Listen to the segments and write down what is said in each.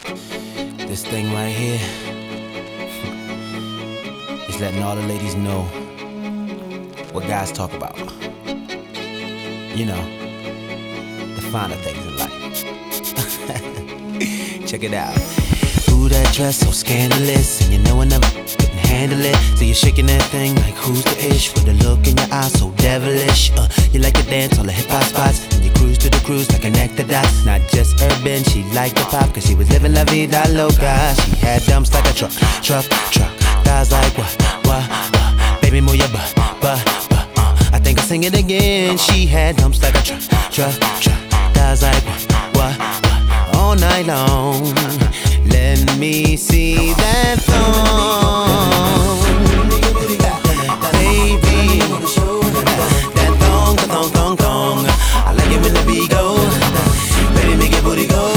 This thing right here is letting all the ladies know what guys talk about. You know, the finer things in life. Check it out. Ooh, that dress so scandalous, and you know I never couldn't handle it. So you're shaking that thing like who's the ish, with a look in your eyes so devilish. You like to dance all the hip hop spots, and you cruise to the cruise like an actor dots. Not just urban, she liked the pop, cause she was living la vida loca. She had dumps like a truck. Thighs like what? Baby, move your butt. I think I'll sing it again. She had dumps like a truck. Thighs like what? All night long. Let me see that thong, baby. That thong. I like it when the beat go. Baby, make your booty go.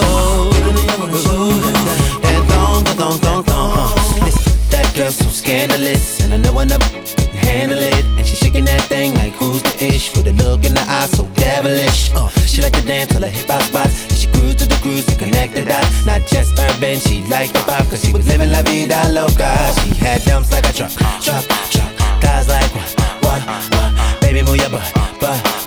That thong. That girl so scandalous, and I know I never can handle it. And she shaking that thing like who's the ish, with a look in the eye so devilish. She like to dance till her hip hop spots, and she cruise to the cruise to connect the dots. Not just urban, she liked the pop, cause she was living la vida loca. She had dumps like a truck. Guys like what? Baby, move your butt.